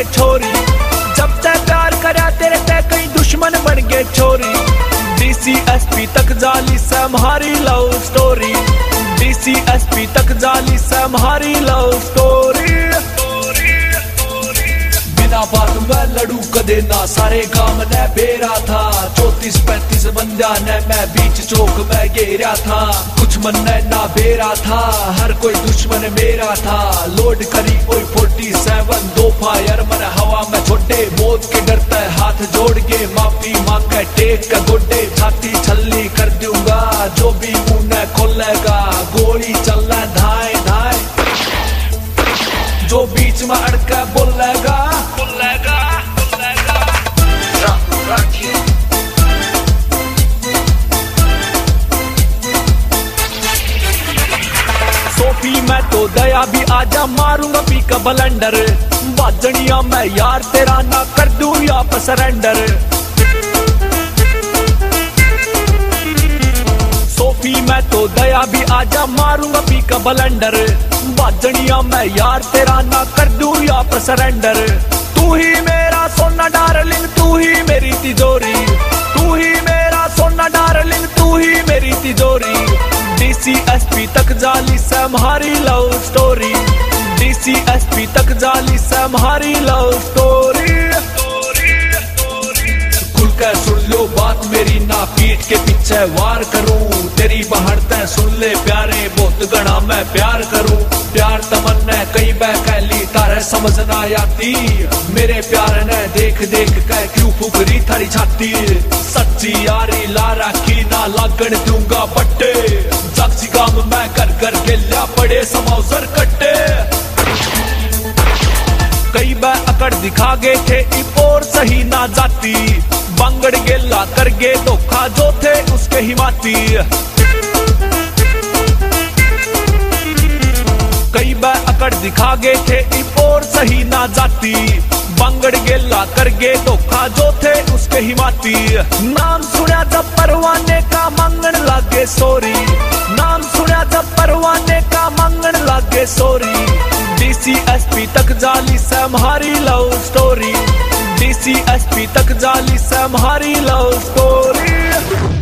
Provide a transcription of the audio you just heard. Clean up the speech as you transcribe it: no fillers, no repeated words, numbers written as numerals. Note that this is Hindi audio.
छोरी। जब तक प्यार करा तेरे ते कई दुश्मन बन गए छोरी। DCSP तक जाली से हमारी लव स्टोरी। DCSP तक जाली से हमारी लव स्टोरी। बिना बात में लड़ू कदे ना, सारे काम ने बेरा था। 34-35 बंदा ने मैं बीच चौक में घेरा था। कुछ मन ने ना बेरा था, हर कोई दुश्मन मेरा था। लोड करी कोई 47 दो फायर मन हवा में छोटे। मौत के डरते हाथ जोड़ के माफी मांगे टेक के गोडे। छाती छल्ली कर दूंगा जो भी मुंह ने खोलेगा। गोली चलना धाए धाए जो बीच में अड़का बोलेगा। सोफी मैं तो दया भी आजा, मारूंगा पी का बलंडर। बाजनिया मैं यार तेरा ना कर दूं या सरेंडर। सोफी मैं तो दया भी आजा, मारूंगा पी का बलंडर। बाजनिया मैं यार तेरा ना कर दूं या सरेंडर। तू ही मेरा सोना डार्लिंग, तू ही मेरी तिजोरी। तू ही मेरा सोना डार्लिंग, तू ही मेरी तिजोरी। DCSP तक जाली से हमारी लव स्टोरी। DCSP तक जाली से हमारी लव स्टोरी। खुल कर सुन लो बात मेरी, ना पीठ के पीछे वार करूं। तेरी बहन तय सुन ले प्यारे, बहुत गणा मैं प्यार करूं। प्यार तमन्ना कई बैकैली तारे समझ ना आती। मेरे प्यार ने देख देख कर क्यों फुकरी थारी छाती। सच्ची यारी ला राखी ना लागण दूंगा बट्टे। जागसी काम मैं कर कर के ला पड़े समौसर कट्टे। कई बार अकड़ दिखा गए थे इपोर सही ना जाती। बंगड़ गेला कर गे धोखा जो थे उसके हिमाती। कई बार अकड़ दिखा गए थे इपोर सही ना जाती। बंगड़ गेला कर गे धोखा जो थे उसके हिमाती। नाम सुना जब परवाने का मंगन लागे सोरी। नाम सुना जब परवाने का मंगन लागे सोरी। DCSP तक जाली से हमारी लव स्टोरी। DCSP तक जाली से हमारी लव स्टोरी।